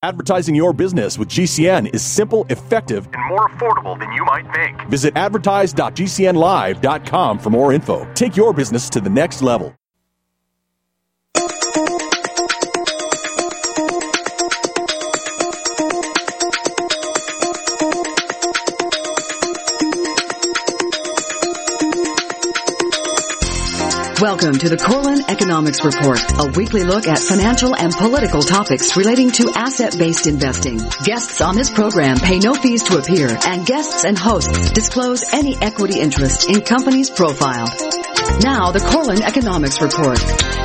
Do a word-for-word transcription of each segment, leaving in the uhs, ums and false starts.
Advertising your business with G C N is simple, effective, and more affordable than you might think. Visit advertise dot g c n live dot com for more info. Take your business to the next level. Welcome to the Corlin Economics Report, a weekly look at financial and political topics relating to asset-based investing. Guests on this program pay no fees to appear, and guests and hosts disclose any equity interest in companies profiled. Now, the Corlin Economics Report.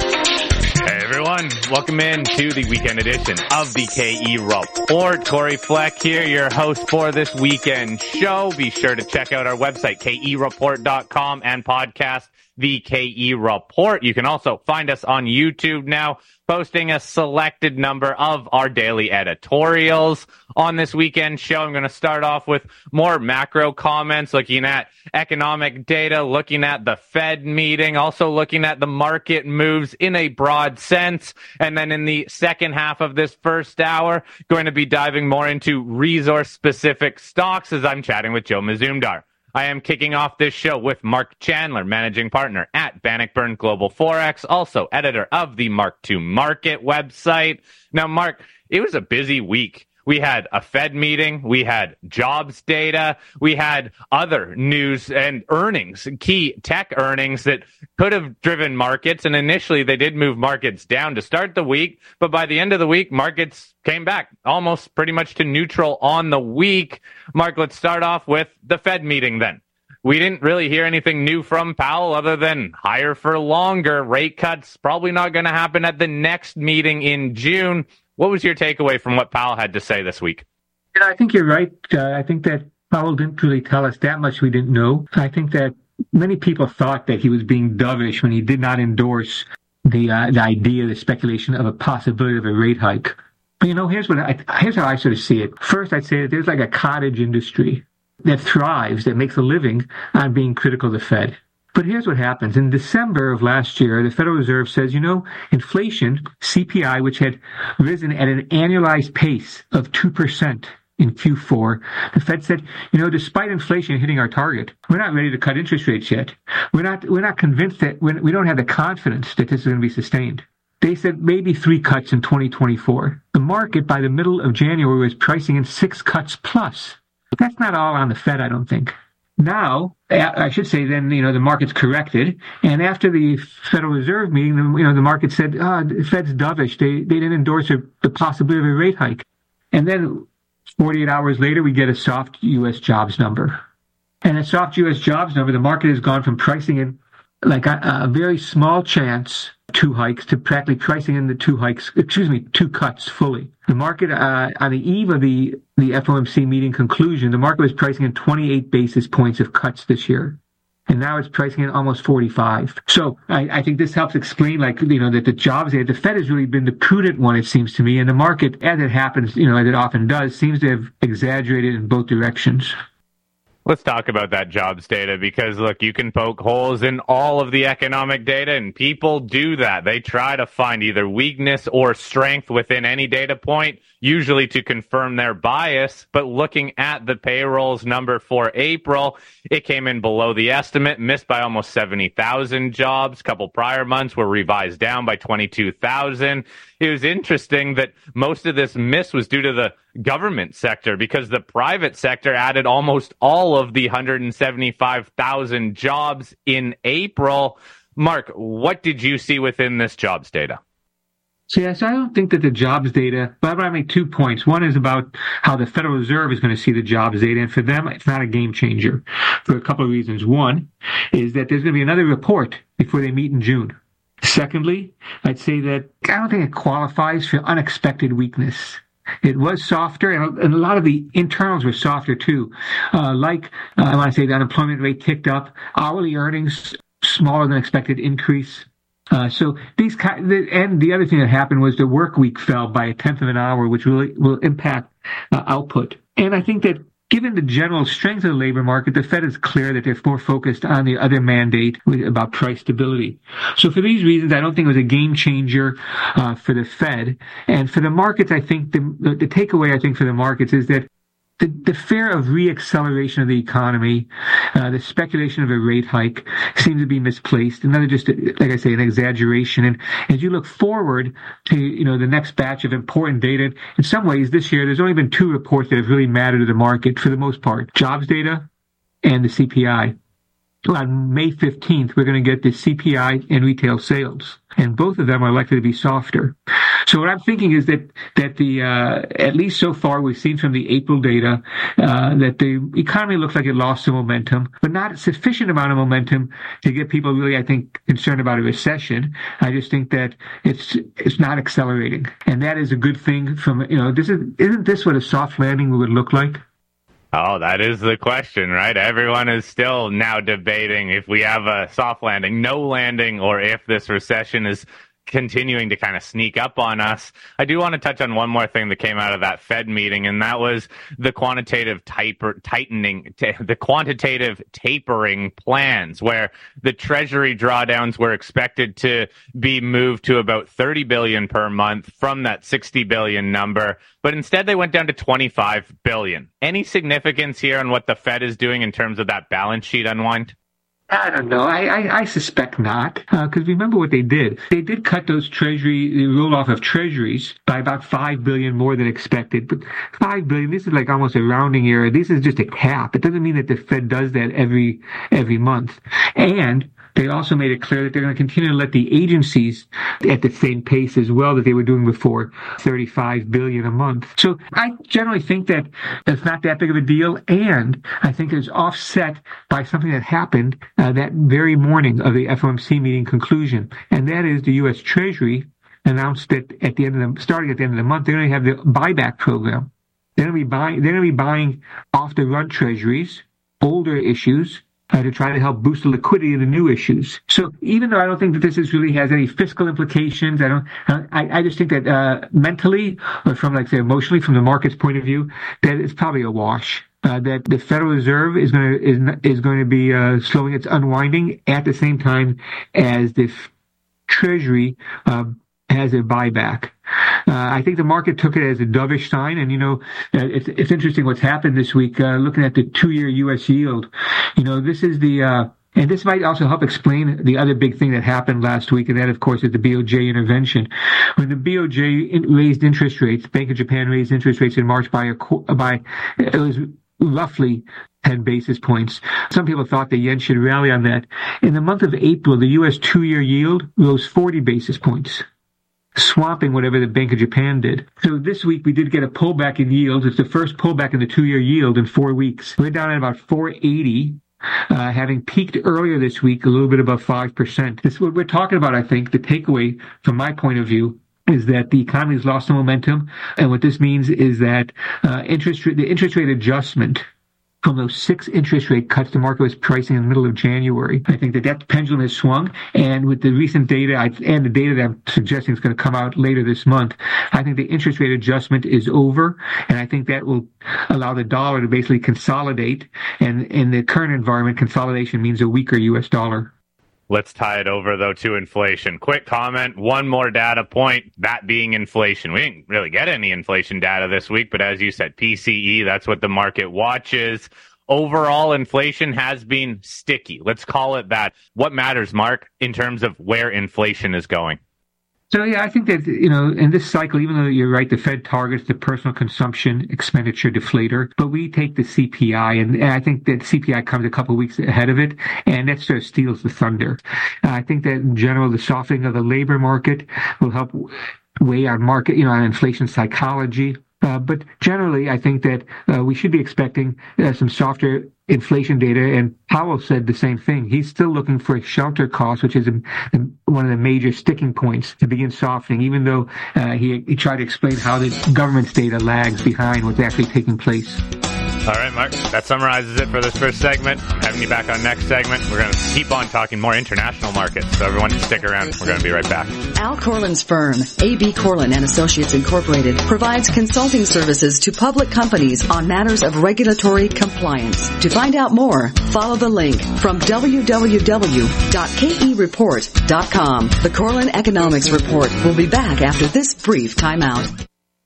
Hey everyone, welcome in to the weekend edition of the K E Report. Corey Fleck here, your host for this weekend show. Be sure to check out our website, K E report dot com, and podcast The K E Report. You can also find us on YouTube now, posting a selected number of our daily editorials. On this weekend show, I'm going to start off with more macro comments, looking at economic data, looking at the Fed meeting, also looking at the market moves in a broad sense. And then in the second half of this first hour, going to be diving more into resource-specific stocks as I'm chatting with Joe Mazumdar. I am kicking off this show with Mark Chandler, managing partner at Bannockburn Global Forex, also editor of the Mark two Market website. Now, Mark, it was a busy week. We had a Fed meeting, we had jobs data, we had other news and earnings, key tech earnings that could have driven markets. And initially, they did move markets down to start the week. But by the end of the week, markets came back almost pretty much to neutral on the week. Mark, let's start off with the Fed meeting then. We didn't really hear anything new from Powell other than higher for longer. Rate cuts probably not going to happen at the next meeting in June. What was your takeaway from what Powell had to say this week? Yeah, I think you're right. Uh, I think that Powell didn't really tell us that much we didn't know. I think that many people thought that he was being dovish when he did not endorse the uh, the idea, the speculation of a possibility of a rate hike. But, you know, here's what I, here's how I sort of see it. First, I'd say that there's like a cottage industry that thrives, that makes a living on being critical of the Fed. But here's what happens. In December of last year, the Federal Reserve says, you know, inflation, C P I, which had risen at an annualized pace of two percent in Q four, the Fed said, you know, despite inflation hitting our target, we're not ready to cut interest rates yet. We're not, we're not convinced that we're, we don't have the confidence that this is going to be sustained. They said maybe three cuts in twenty twenty-four. The market by the middle of January was pricing in six cuts plus. That's not all on the Fed, I don't think. Now, I should say then, you know, the market's corrected. And after the Federal Reserve meeting, you know, the market said, ah, oh, the Fed's dovish. They, they didn't endorse a, the possibility of a rate hike. And then forty-eight hours later, we get a soft U S jobs number. And a soft U S jobs number, the market has gone from pricing in like a, a very small chance two hikes to practically pricing in the two hikes, excuse me, two cuts fully. The market, uh, on the eve of the, the F O M C meeting conclusion, the market was pricing in twenty-eight basis points of cuts this year. And now it's pricing in almost forty-five. So I, I think this helps explain, like, you know, that the jobs data, the Fed has really been the prudent one, it seems to me. And the market, as it happens, you know, as it often does, seems to have exaggerated in both directions. Let's talk about that jobs data because, look, you can poke holes in all of the economic data, and people do that. They try to find either weakness or strength within any data point, usually to confirm their bias. But looking at the payrolls number for April, it came in below the estimate, missed by almost seventy thousand jobs. A couple prior months were revised down by twenty-two thousand. It was interesting that most of this miss was due to the government sector because the private sector added almost all of the one hundred seventy-five thousand jobs in April. Mark, what did you see within this jobs data? So, yes, I don't think that the jobs data, but I make two points. One is about how the Federal Reserve is going to see the jobs data, and for them, it's not a game changer for a couple of reasons. One is that there's going to be another report before they meet in June. Secondly, I'd say that I don't think it qualifies for unexpected weakness. It was softer, and a lot of the internals were softer too. Uh, like, uh, I want to say the unemployment rate ticked up, hourly earnings, smaller than expected increase. Uh, so these, and the other thing that happened was the work week fell by a tenth of an hour, which really will impact uh, output. And I think that given the general strength of the labor market, the Fed is clear that they're more focused on the other mandate about price stability. So for these reasons, I don't think it was a game changer uh, for the Fed. And for the markets, I think the, the, the takeaway, I think, for the markets is that The, the fear of re-acceleration of the economy, uh, the speculation of a rate hike seems to be misplaced. Another just, like I say, an exaggeration. And as you look forward to, you know, the next batch of important data, in some ways this year, there's only been two reports that have really mattered to the market for the most part. Jobs data and the C P I. On May fifteenth, we're going to get the C P I and retail sales, and both of them are likely to be softer. So what I'm thinking is that that the uh, at least so far we've seen from the April data uh, that the economy looks like it lost some momentum, but not a sufficient amount of momentum to get people really, I think, concerned about a recession. I just think that it's it's not accelerating, and that is a good thing. From you know, this is isn't this what a soft landing would look like? Oh, that is the question, right? Everyone is still now debating if we have a soft landing, no landing, or if this recession is continuing to kind of sneak up on us. I do want to touch on one more thing that came out of that Fed meeting, and that was the quantitative taper, tightening, t- the quantitative tapering plans, where the Treasury drawdowns were expected to be moved to about thirty billion dollars per month from that sixty billion dollars number, but instead they went down to twenty-five billion dollars. Any significance here on what the Fed is doing in terms of that balance sheet unwind? I don't know. I, I, I suspect not, because uh, remember what they did. They did cut those treasury, the roll-off of treasuries by about five billion dollars more than expected. But five billion dollars, this is like almost a rounding error. This is just a cap. It doesn't mean that the Fed does that every every month. And they also made it clear that they're going to continue to let the agencies at the same pace as well that they were doing before, thirty-five billion dollars a month. So I generally think that it's not that big of a deal, and I think it's offset by something that happened uh, that very morning of the F O M C meeting conclusion, and that is the U S Treasury announced that at the end of the, starting at the end of the month, they're going to have the buyback program. They're going to be buying, they're going to be buying off the run treasuries, older issues, Uh, to try to help boost the liquidity of the new issues. So even though I don't think that this is really has any fiscal implications, I don't. I, I just think that uh, mentally, or from like say emotionally, from the market's point of view, that it's probably a wash. Uh, that the Federal Reserve is going to is is going to be uh, slowing its unwinding at the same time as the Treasury um, has a buyback. Uh, I think the market took it as a dovish sign, and you know, uh, it's it's interesting what's happened this week. Uh, looking at the two-year U S yield, you know, this is the uh, and this might also help explain the other big thing that happened last week, and that, of course, is the B O J intervention. When the B O J in, raised interest rates, Bank of Japan raised interest rates in March by a by it was roughly ten basis points. Some people thought the yen should rally on that. In the month of April, the U S two-year yield rose forty basis points, swamping whatever the Bank of Japan did. So this week we did get a pullback in yields. It's the first pullback in the two-year yield in four weeks. We're down at about four eighty, uh, having peaked earlier this week a little bit above five percent. This is what we're talking about, I think. The takeaway from my point of view is that the economy has lost some momentum, and what this means is that uh, interest rate, the interest rate adjustment from those six interest rate cuts the market was pricing in the middle of January. I think that that pendulum has swung, and with the recent data and the data that I'm suggesting is going to come out later this month, I think the interest rate adjustment is over, and I think that will allow the dollar to basically consolidate, and in the current environment, consolidation means a weaker U S dollar. Let's tie it over, though, to inflation. Quick comment, one more data point, that being inflation. We didn't really get any inflation data this week, but as you said, P C E, that's what the market watches. Overall, inflation has been sticky. Let's call it that. What matters, Mark, in terms of where inflation is going? So, yeah, I think that, you know, in this cycle, even though you're right, the Fed targets the personal consumption expenditure deflator, but we take the C P I, and, and I think that C P I comes a couple of weeks ahead of it, and that sort of steals the thunder. Uh, I think that in general, the softening of the labor market will help weigh on market, you know, on inflation psychology. Uh, but generally, I think that uh, we should be expecting uh, some softer inflation data, and Powell said the same thing. He's still looking for shelter costs, which is a, a, one of the major sticking points to begin softening, even though uh, he, he tried to explain how the government's data lags behind what's actually taking place. All right, Mark, that summarizes it for this first segment. Having you back on next segment. We're going to keep on talking more international markets, so everyone stick around. We're going to be right back. Al Corlin's firm, A B Corlin and Associates Incorporated, provides consulting services to public companies on matters of regulatory compliance. To find out more, follow the link from w w w dot k e report dot com. The Corlin Economics Report will be back after this brief timeout.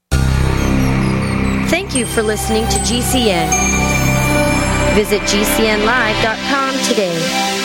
Thank you for listening to G C N. Visit G C N live dot com today.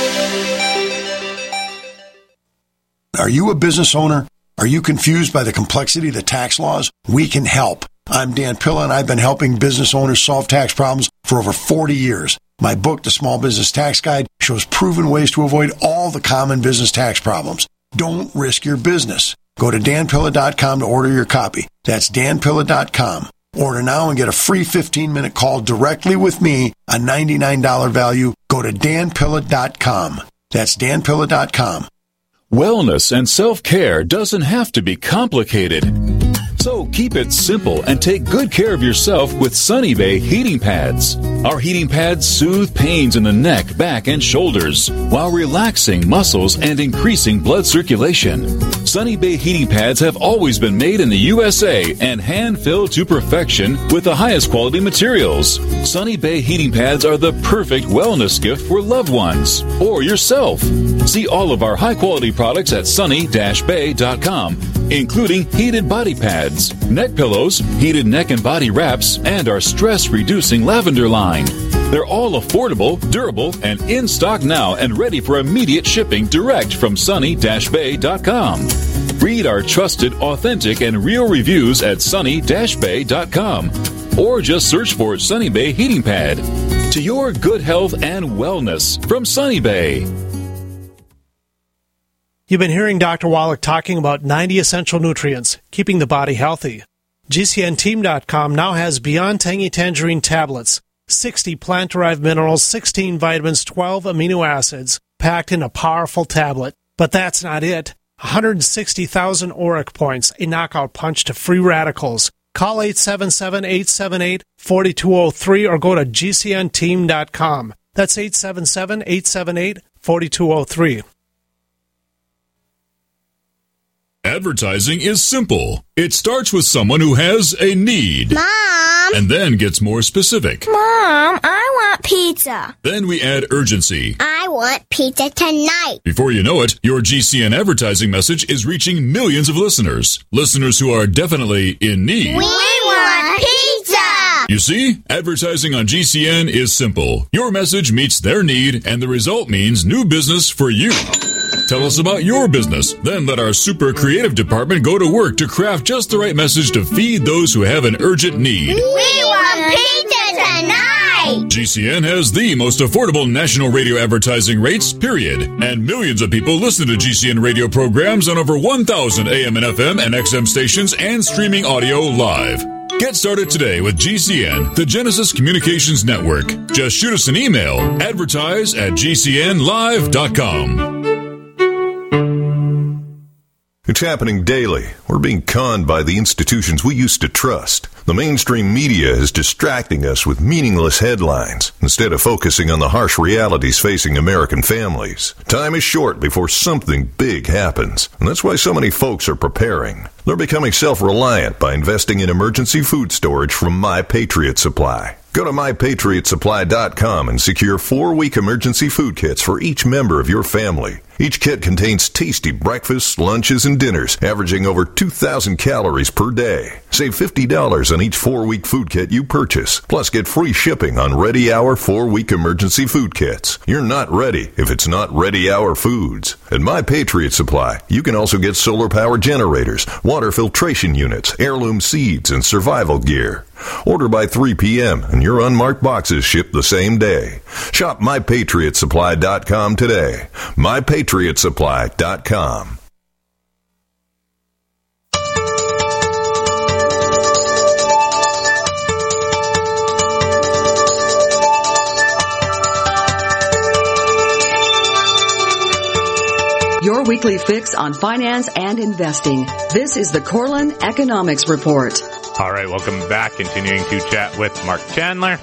Are you a business owner? Are you confused by the complexity of the tax laws? We can help. I'm Dan Pilla, and I've been helping business owners solve tax problems for over forty years. My book, The Small Business Tax Guide, shows proven ways to avoid all the common business tax problems. Don't risk your business. Go to dan pilla dot com to order your copy. That's dan pilla dot com. Order now and get a free fifteen-minute call directly with me, a ninety-nine dollars value. Go to dan pilla dot com. That's dan pilla dot com. Wellness and self-care doesn't have to be complicated. So keep it simple and take good care of yourself with Sunny Bay heating pads. Our heating pads soothe pains in the neck, back, and shoulders while relaxing muscles and increasing blood circulation. Sunny Bay heating pads have always been made in the U S A and hand-filled to perfection with the highest quality materials. Sunny Bay heating pads are the perfect wellness gift for loved ones or yourself. See all of our high-quality products at sunny dash bay dot com, including heated body pads, neck pillows, heated neck and body wraps, and our stress-reducing lavender line. They're all affordable, durable, and in stock now and ready for immediate shipping direct from sunny dash bay dot com. Read our trusted, authentic, and real reviews at sunny dash bay dot com or just search for Sunny Bay Heating Pad. To your good health and wellness from Sunny Bay. You've been hearing Doctor Wallach talking about ninety essential nutrients, keeping the body healthy. G C N team dot com now has Beyond Tangy Tangerine tablets, sixty plant-derived minerals, sixteen vitamins, twelve amino acids, packed in a powerful tablet. But that's not it. one hundred sixty thousand auric points, a knockout punch to free radicals. Call eight seven seven, eight seven eight, four two zero three or go to G C N team dot com. That's eight seven seven, eight seven eight, four two zero three. Advertising is simple. It starts with someone who has a need. Mom! And then gets more specific. Mom, I want pizza. Then we add urgency. I want pizza tonight. Before you know it, your G C N advertising message is reaching millions of listeners. Listeners who are definitely in need. We want pizza! You see, advertising on G C N is simple. Your message meets their need, and the result means new business for you. Tell us about your business. Then let our super creative department go to work to craft just the right message to feed those who have an urgent need. We want pizza tonight! G C N has the most affordable national radio advertising rates, period. And millions of people listen to G C N radio programs on over one thousand A M and F M and X M stations and streaming audio live. Get started today with G C N, the Genesis Communications Network. Just shoot us an email, advertise at G C N live dot com. It's happening daily. We're being conned by the institutions we used to trust. The mainstream media is distracting us with meaningless headlines instead of focusing on the harsh realities facing American families. Time is short before something big happens, and that's why so many folks are preparing. They're becoming self-reliant by investing in emergency food storage from My Patriot Supply. Go to my patriot supply dot com and secure four-week emergency food kits for each member of your family. Each kit contains tasty breakfasts, lunches, and dinners, averaging over two thousand calories per day. Save fifty dollars on each four-week food kit you purchase. Plus, get free shipping on Ready Hour four-week emergency food kits. You're not ready if it's not Ready Hour Foods. At My Patriot Supply, you can also get solar power generators, water filtration units, heirloom seeds, and survival gear. Order by three p.m. and your unmarked boxes ship the same day. Shop my patriot supply dot com today. my patriot supply dot com. Your weekly fix on finance and investing. This is the Corlin Economics Report. All right, welcome back. Continuing to chat with Mark Chandler.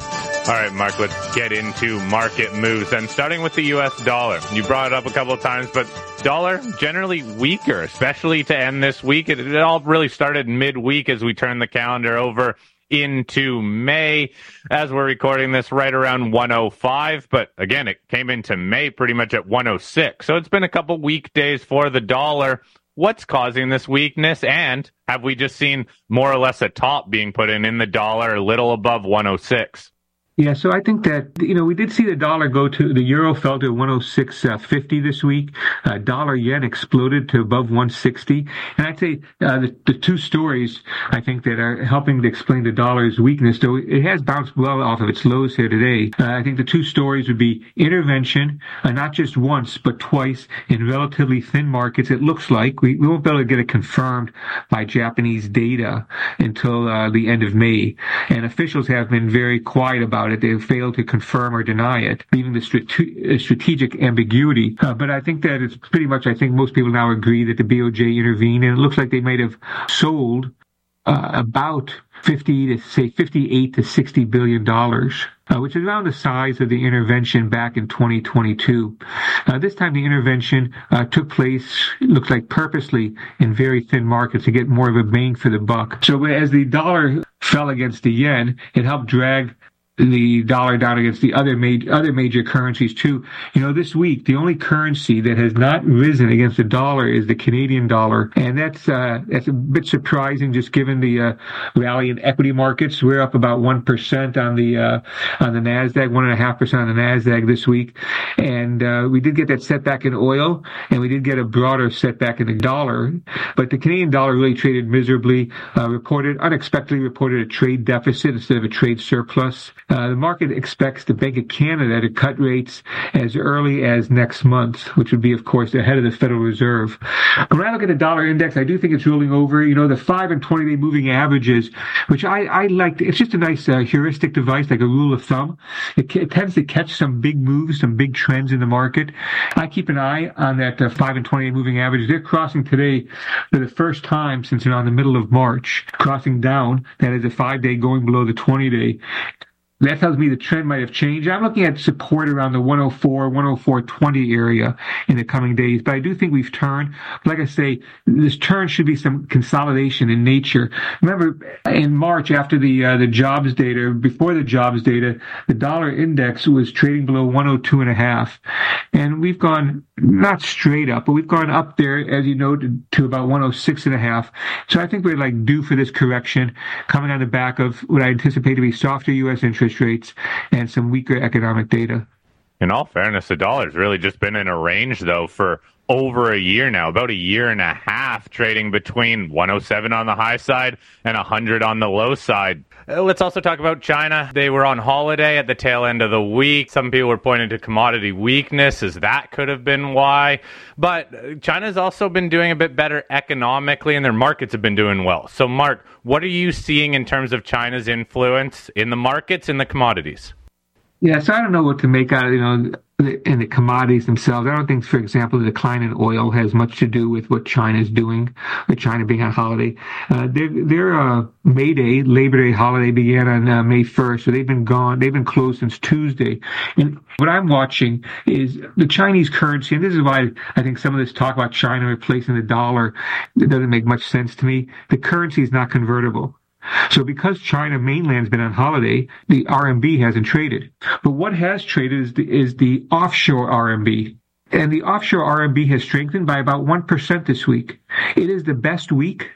All right, Mark, let's get into market moves. And starting with the U S dollar. You brought it up a couple of times, but dollar generally weaker, especially to end this week. It, it all really started midweek as we turned the calendar over into May. As we're recording this, right around one oh five. But again, it came into May pretty much at one oh six. So it's been a couple weekdays for the dollar. What's causing this weakness? And have we just seen more or less a top being put in in the dollar, a little above one oh six? Yeah, so I think that, you know, we did see the dollar go to, the euro fell to one oh six fifty this week. Uh, dollar yen exploded to above one sixty. And I'd say uh, the, the two stories, I think, that are helping to explain the dollar's weakness, though it has bounced well off of its lows here today. Uh, I think the two stories would be intervention, uh, not just once, but twice in relatively thin markets. It looks like we, we won't be able to get it confirmed by Japanese data until uh, the end of May. And officials have been very quiet about it. They've failed to confirm or deny it, leaving the strate- strategic ambiguity. Uh, but I think that it's pretty much, I think most people now agree that the B O J intervened, and it looks like they might have sold uh, about fifty to say fifty-eight to sixty billion dollars, uh, which is around the size of the intervention back in twenty twenty-two. Uh, this time the intervention uh, took place, it looks like purposely, in very thin markets to get more of a bang for the buck. So as the dollar fell against the yen, it helped drag the dollar down against the other major other major currencies too. You know, this week the only currency that has not risen against the dollar is the Canadian dollar, and that's uh, that's a bit surprising, just given the uh, rally in equity markets. We're up about one percent on the uh, on the Nasdaq, one and a half percent on the Nasdaq this week, and uh, we did get that setback in oil, and we did get a broader setback in the dollar. But the Canadian dollar really traded miserably. Uh, reported unexpectedly reported a trade deficit instead of a trade surplus. Uh, the market expects the Bank of Canada to cut rates as early as next month, which would be, of course, ahead of the Federal Reserve. When I look at the dollar index, I do think it's rolling over. You know, the five and twenty-day moving averages, which I, I like. It's just a nice uh, heuristic device, like a rule of thumb. It, it tends to catch some big moves, some big trends in the market. I keep an eye on that uh, five and twenty-day moving average. They're crossing today for the first time since around the middle of March, crossing down. That is a five-day going below the twenty-day. That tells me the trend might have changed. I'm looking at support around the one oh four, one oh four twenty area in the coming days, but I do think we've turned. Like I say, this turn should be some consolidation in nature. Remember, in March, after the uh, the jobs data, before the jobs data, the dollar index was trading below one oh two and a half, and we've gone not straight up, but we've gone up there, as you know, to, to about one oh six and a half. So I think we're like due for this correction, coming on the back of what I anticipate to be softer U S interest rates and some weaker economic data. In all fairness, the dollar's really just been in a range, though, for over a year now, about a year and a half, trading between one oh seven on the high side and one hundred on the low side. Uh, let's also talk about China. They were on holiday at the tail end of the week. Some people were pointing to commodity weakness, as that could have been why. But China's also been doing a bit better economically, and their markets have been doing well. So, Mark, what are you seeing in terms of China's influence in the markets, in the commodities? Yeah, so I don't know what to make out of, you know, in the commodities themselves. I don't think, for example, the decline in oil has much to do with what China's doing, with China being on holiday. Uh, their their uh, May Day, Labor Day holiday began on uh, May first, so they've been gone. They've been closed since Tuesday. And what I'm watching is the Chinese currency, and this is why I think some of this talk about China replacing the dollar, it doesn't make much sense to me. The currency is not convertible. So because China mainland's been on holiday, the R M B hasn't traded. But what has traded is the, is the offshore R M B. And the offshore R M B has strengthened by about one percent this week. It is the best week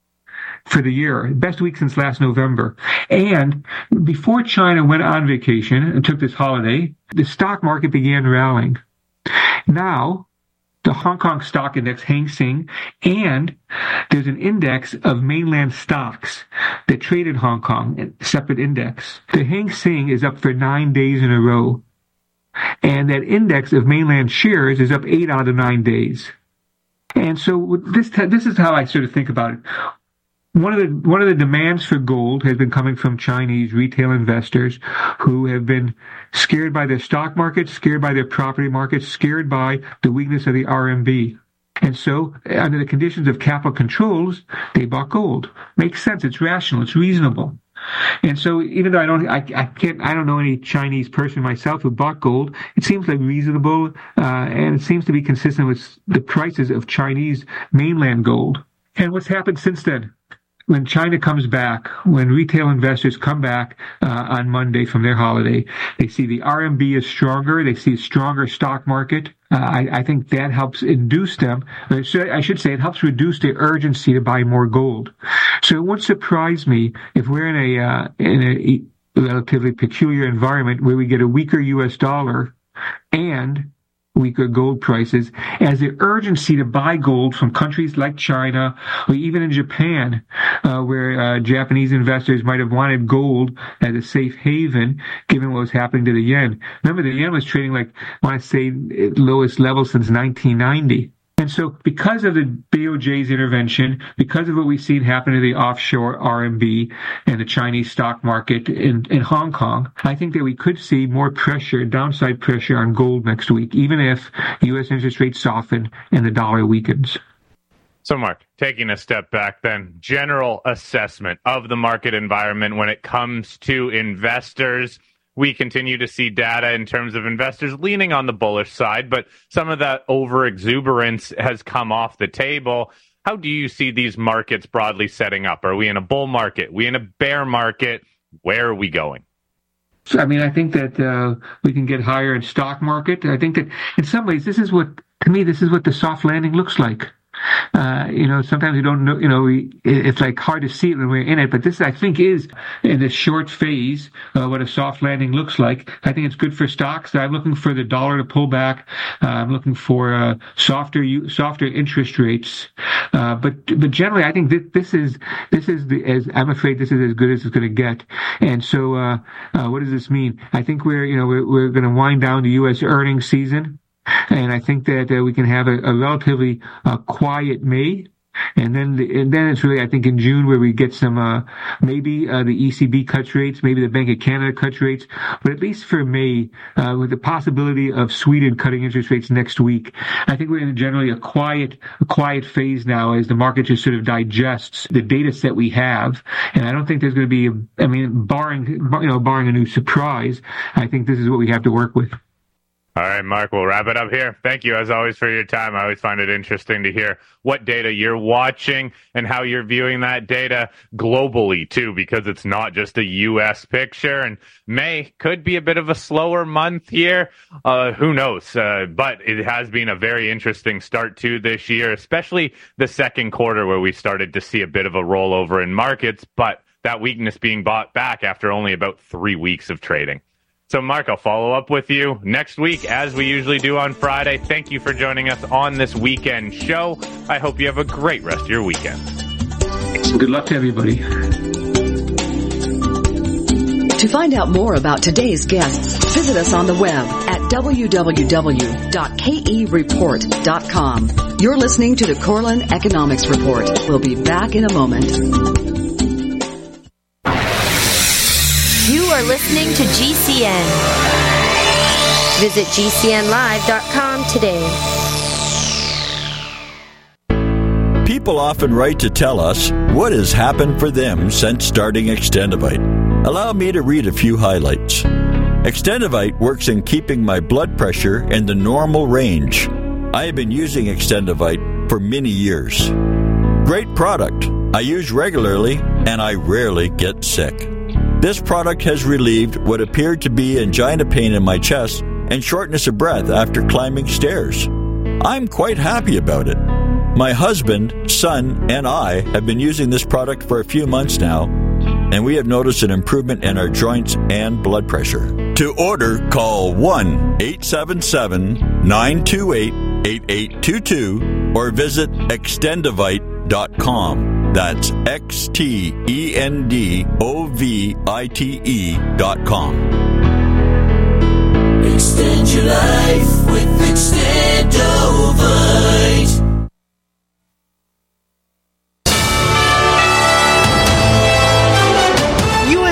for the year, best week since last November. And before China went on vacation and took this holiday, the stock market began rallying. Now, the Hong Kong stock index, Hang Seng, and there's an index of mainland stocks that trade in Hong Kong, a separate index. The Hang Seng is up for nine days in a row, and that index of mainland shares is up eight out of nine days. And so this this is how I sort of think about it. One of the one of the demands for gold has been coming from Chinese retail investors who have been scared by their stock market, scared by their property market, scared by the weakness of the R M B. And so, under the conditions of capital controls, they bought gold. Makes sense. It's rational. It's reasonable. And so even though I don't, I, I can't, I don't know any Chinese person myself who bought gold, it seems like reasonable, uh, and it seems to be consistent with the prices of Chinese mainland gold. And what's happened since then? When China comes back, when retail investors come back uh, on Monday from their holiday, they see the R M B is stronger. They see a stronger stock market. Uh, I, I think that helps induce them. I should say it helps reduce their urgency to buy more gold. So it wouldn't surprise me if we're in a uh, in a relatively peculiar environment where we get a weaker U S dollar and weaker gold prices, as the urgency to buy gold from countries like China or even in Japan, uh, where uh, Japanese investors might have wanted gold as a safe haven, given what was happening to the yen. Remember, the yen was trading like, I want to say, at lowest level since nineteen ninety. And so because of the B O J's intervention, because of what we've seen happen to the offshore R M B and the Chinese stock market in, in Hong Kong, I think that we could see more pressure, downside pressure on gold next week, even if U S interest rates soften and the dollar weakens. So, Mark, taking a step back then, general assessment of the market environment when it comes to investors. We continue to see data in terms of investors leaning on the bullish side, but some of that over-exuberance has come off the table. How do you see these markets broadly setting up? Are we in a bull market? Are we in a bear market? Where are we going? So, I mean, I think that uh, we can get higher in stock market. I think that in some ways, this is what, to me, this is what the soft landing looks like. Uh, you know, sometimes we don't know, you know, we, it's like hard to see it when we're in it, but this, I think, is in this short phase, uh, what a soft landing looks like. I think it's good for stocks. I'm looking for the dollar to pull back. Uh, I'm looking for, uh, softer, softer interest rates. Uh, but, but generally, I think that this is, this is the, as, I'm afraid this is as good as it's going to get. And so, uh, uh, what does this mean? I think we're, you know, we're, we're going to wind down the U S earnings season. And I think that uh, we can have a, a relatively uh, quiet May. And then, the, and then it's really, I think, in June where we get some, uh, maybe uh, the E C B cuts rates, maybe the Bank of Canada cuts rates. But at least for May, uh, with the possibility of Sweden cutting interest rates next week, I think we're in generally a quiet, a quiet phase now as the market just sort of digests the data set we have. And I don't think there's going to be, a, I mean, barring, you know, barring a new surprise, I think this is what we have to work with. All right, Mark, we'll wrap it up here. Thank you, as always, for your time. I always find it interesting to hear what data you're watching and how you're viewing that data globally, too, because it's not just a U S picture. And May could be a bit of a slower month here. Uh, who knows? Uh, but it has been a very interesting start to this year, especially the second quarter where we started to see a bit of a rollover in markets, but that weakness being bought back after only about three weeks of trading. So, Mark, I'll follow up with you next week, as we usually do on Friday. Thank you for joining us on this weekend show. I hope you have a great rest of your weekend. Good luck to everybody. To find out more about today's guests, visit us on the web at w w w dot k e report dot com. You're listening to the Korelin Economics Report. We'll be back in a moment. You are listening to G C N. Visit g c n live dot com today. People often write to tell us what has happened for them since starting Extendivite. Allow me to read a few highlights. Extendivite works in keeping my blood pressure in the normal range. I have been using Extendivite for many years. Great product. I use regularly and I rarely get sick. This product has relieved what appeared to be angina pain in my chest and shortness of breath after climbing stairs. I'm quite happy about it. My husband, son, and I have been using this product for a few months now, and we have noticed an improvement in our joints and blood pressure. To order, call one eight seven seven, nine two eight, eight eight two two or visit extendivite dot com. That's X T E N D O V I T E dot com. Extend your life with Extendivite.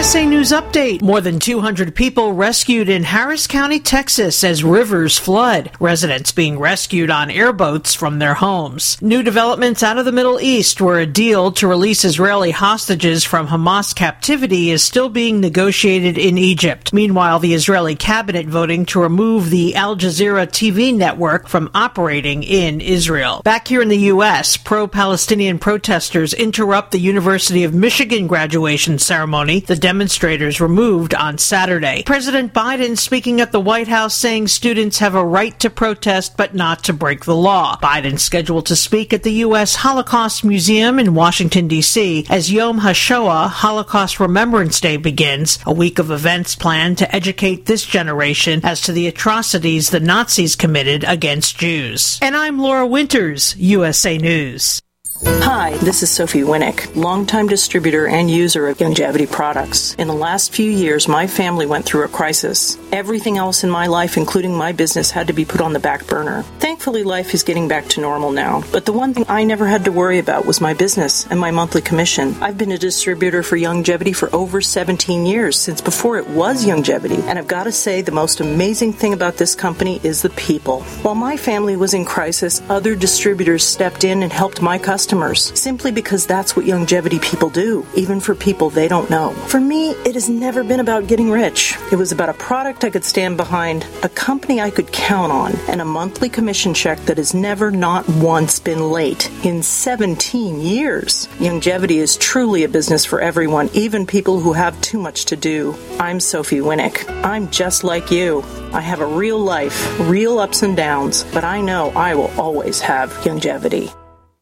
S A News Update. More than two hundred people rescued in Harris County, Texas as rivers flood. Residents being rescued on airboats from their homes. New developments out of the Middle East, where a deal to release Israeli hostages from Hamas captivity is still being negotiated in Egypt. Meanwhile, the Israeli cabinet voting to remove the Al Jazeera T V network from operating in Israel. Back here in the U S, pro-Palestinian protesters interrupt the University of Michigan graduation ceremony. The demonstrators were moved on Saturday. President Biden speaking at the White House saying students have a right to protest but not to break the law. Biden scheduled to speak at the U S Holocaust Museum in Washington, D C as Yom HaShoah, Holocaust Remembrance Day, begins, a week of events planned to educate this generation as to the atrocities the Nazis committed against Jews. And I'm Laura Winters, U S A News. Hi, this is Sophie Winnick, longtime distributor and user of Youngevity products. In the last few years, my family went through a crisis. Everything else in my life, including my business, had to be put on the back burner. Thankfully, life is getting back to normal now, but the one thing I never had to worry about was my business and my monthly commission. I've been a distributor for Youngevity for over seventeen years, since before it was Youngevity, and I've got to say the most amazing thing about this company is the people. While my family was in crisis, other distributors stepped in and helped my customers. Simply because that's what Youngevity people do, even for people they don't know. For me, it has never been about getting rich. It was about a product I could stand behind, a company I could count on, and a monthly commission check that has never not once been late in seventeen years. Youngevity is truly a business for everyone, even people who have too much to do. I'm Sophie Winnick. I'm just like you. I have a real life, real ups and downs, but I know I will always have Youngevity.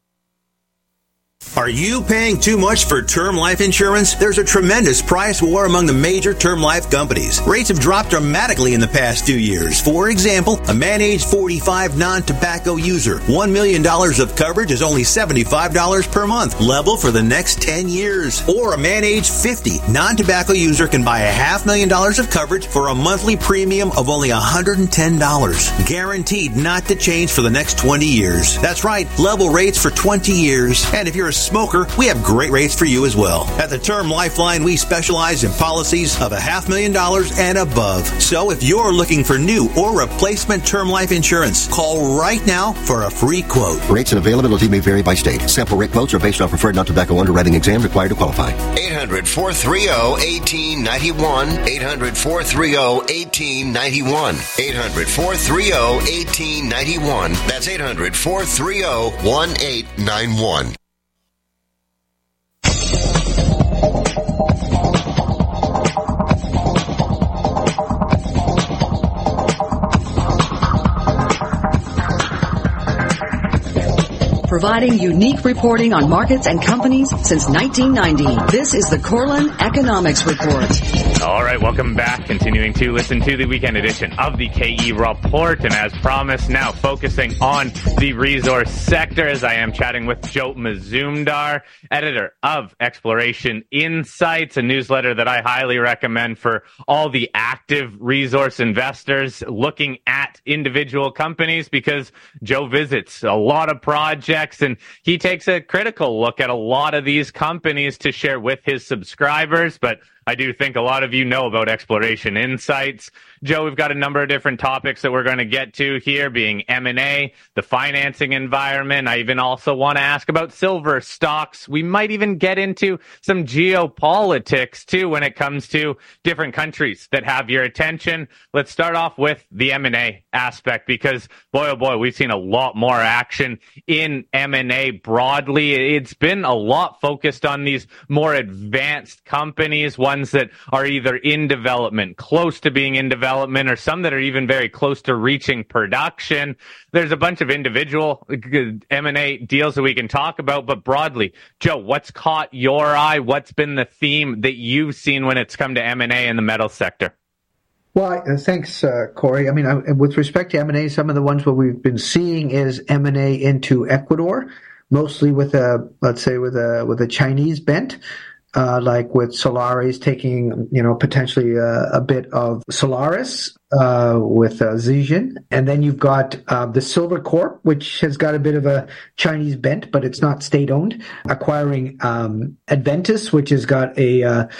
Are you paying too much for term life insurance? There's a tremendous price war among the major term life companies. Rates have dropped dramatically in the past two years. For example, a man age forty-five non-tobacco user, one million dollars of coverage is only seventy-five dollars per month, level for the next ten years. Or a man age fifty non-tobacco user can buy a half million dollars of coverage for a monthly premium of only one hundred ten dollars. Guaranteed not to change for the next twenty years. That's right, level rates for twenty years. And if you're a smoker, we have great rates for you as well. At the Term Lifeline, we specialize in policies of a half million dollars and above. So if you're looking for new or replacement term life insurance, call right now for a free quote. Rates and availability may vary by state. Sample rate quotes are based on preferred non-tobacco underwriting exam required to qualify. eight hundred, four three zero, one eight nine one. eight hundred, four three zero, one eight nine one. eight hundred, four three zero, one eight nine one. That's eight hundred, four three zero, one eight nine one. Providing unique reporting on markets and companies since nineteen ninety. This is the Corlin Economics Report. All right, welcome back. Continuing to listen to the weekend edition of the K E Report. And as promised, now focusing on the resource sector, as I am chatting with Joe Mazumdar, editor of Exploration Insights, a newsletter that I highly recommend for all the active resource investors looking at individual companies, because Joe visits a lot of projects and he takes a critical look at a lot of these companies to share with his subscribers. But I do think a lot of you know about Exploration Insights. Joe, we've got a number of different topics that we're going to get to here, being M and A, the financing environment. I even also want to ask about silver stocks. We might even get into some geopolitics, too, when it comes to different countries that have your attention. Let's start off with the M and A aspect, because, boy, oh boy, we've seen a lot more action in M and A broadly. It's been a lot focused on these more advanced companies, ones that are either in development, close to being in development, or some that are even very close to reaching production. There's a bunch of individual M and A deals that we can talk about, but broadly, Joe, what's caught your eye? What's been the theme that you've seen when it's come to M and A in the metals sector? Well, uh, thanks, uh, Corey. I mean, I, with respect to M and A, some of the ones what we've been seeing is M and A into Ecuador, mostly with a, let's say, with a with a Chinese bent. Uh, like with Solaris taking, you know, potentially a, a bit of Solaris uh, with uh, Zijin. And then you've got uh, the Silver Corp, which has got a bit of a Chinese bent, but it's not state-owned, acquiring um, Adventus, which has got a uh,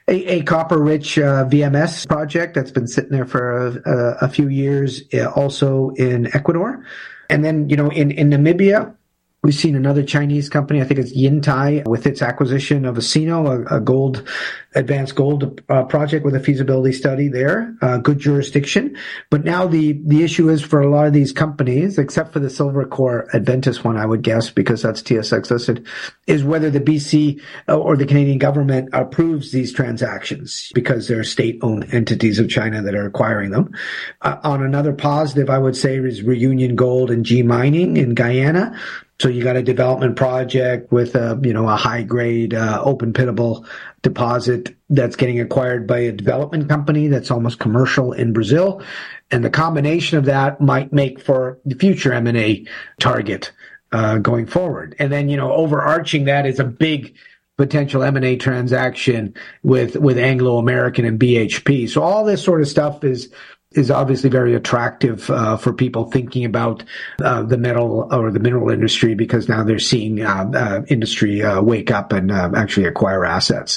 a, a copper-rich uh, V M S project that's been sitting there for a, a few years, uh, also in Ecuador. And then, you know, in, in Namibia, we've seen another Chinese company, I think it's Yintai, with its acquisition of Asino, a, a gold, advanced gold uh, project with a feasibility study there, uh, good jurisdiction. But now the, the issue is for a lot of these companies, except for the Silvercorp Adventus one, I would guess, because that's T S X listed, is whether the B C or the Canadian government approves these transactions because they're state-owned entities of China that are acquiring them. Uh, on another positive, I would say, is Reunion Gold and G Mining in Guyana. So you got a development project with a, you know, a high grade, uh, open pitable deposit that's getting acquired by a development company that's almost commercial in Brazil. And the combination of that might make for the future M and A target, uh, going forward. And then, you know, overarching that is a big potential M and A transaction with, with Anglo American and B H P. So all this sort of stuff is, is obviously very attractive uh, for people thinking about uh, the metal or the mineral industry, because now they're seeing uh, uh, industry uh, wake up and uh, actually acquire assets.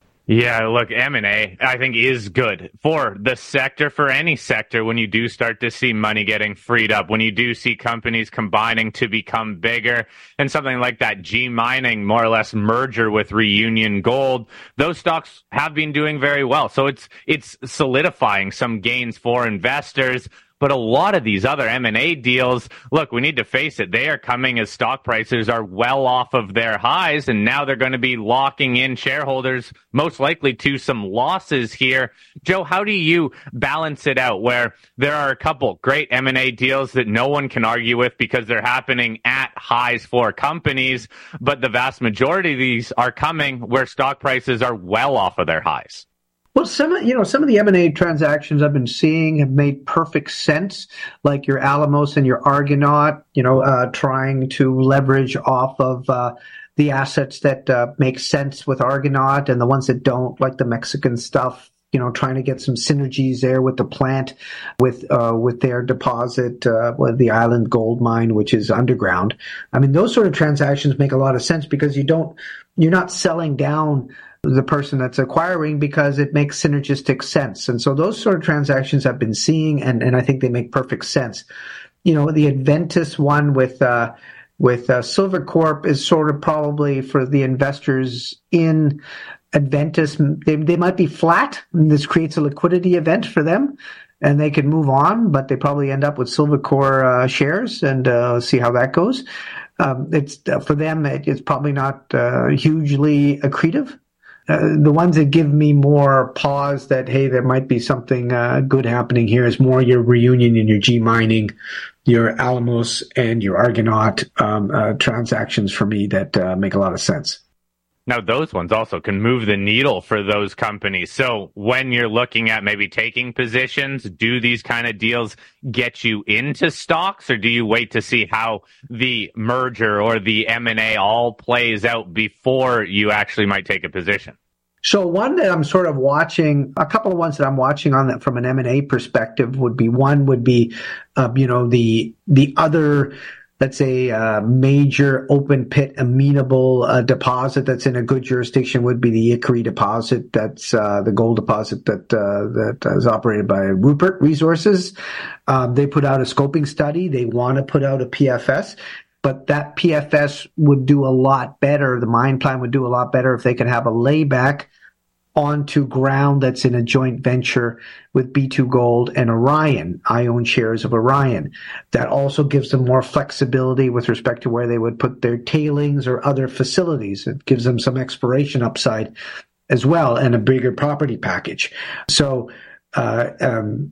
Yeah, look, M and A, I think, is good for the sector, for any sector, when you do start to see money getting freed up, when you do see companies combining to become bigger, and something like that G Mining, more or less, merger with Reunion Gold, those stocks have been doing very well. So it's it's solidifying some gains for investors. But a lot of these other M and A deals, look, we need to face it, they are coming as stock prices are well off of their highs, and now they're going to be locking in shareholders most likely to some losses here. Joe, how do you balance it out where there are a couple great M and A deals that no one can argue with because they're happening at highs for companies, but the vast majority of these are coming where stock prices are well off of their highs? Well, some of, you know, some of the M and A transactions I've been seeing have made perfect sense, like your Alamos and your Argonaut, you know, uh, trying to leverage off of uh, the assets that uh, make sense with Argonaut, and the ones that don't, like the Mexican stuff, you know, trying to get some synergies there with the plant, with uh, with their deposit, uh, with the Island Gold Mine, which is underground. I mean, those sort of transactions make a lot of sense because you don't, you're not selling down the person that's acquiring because it makes synergistic sense. And so those sort of transactions I've been seeing, and, and I think they make perfect sense. You know, the Adventus one with, uh, with, uh, Silvercorp is sort of probably for the investors in Adventus. They, they might be flat, and this creates a liquidity event for them, and they can move on, but they probably end up with Silvercorp, uh, shares, and, uh, see how that goes. Um, it's, uh, for them, it, it's probably not, uh, hugely accretive. Uh, the ones that give me more pause that, hey, there might be something uh, good happening here is more your Reunion and your G Mining, your Alamos and your Argonaut um, uh, transactions for me that uh, make a lot of sense. Now, those ones also can move the needle for those companies. So when you're looking at maybe taking positions, do these kind of deals get you into stocks, or do you wait to see how the merger or the M and A all plays out before you actually might take a position? So one that I'm sort of watching, a couple of ones that I'm watching on that from an M and A perspective would be, one would be, uh, you know, the the other, let's say, uh, major open pit amenable uh, deposit that's in a good jurisdiction would be the Ikkari deposit. That's uh, the gold deposit that uh, that is operated by Rupert Resources. Um, they put out a scoping study. They want to put out a P F S. But that P F S would do a lot better. The mine plan would do a lot better if they could have a layback onto ground that's in a joint venture with B two Gold and Orion. I own shares of Orion. That also gives them more flexibility with respect to where they would put their tailings or other facilities. It gives them some exploration upside as well and a bigger property package. So uh, um,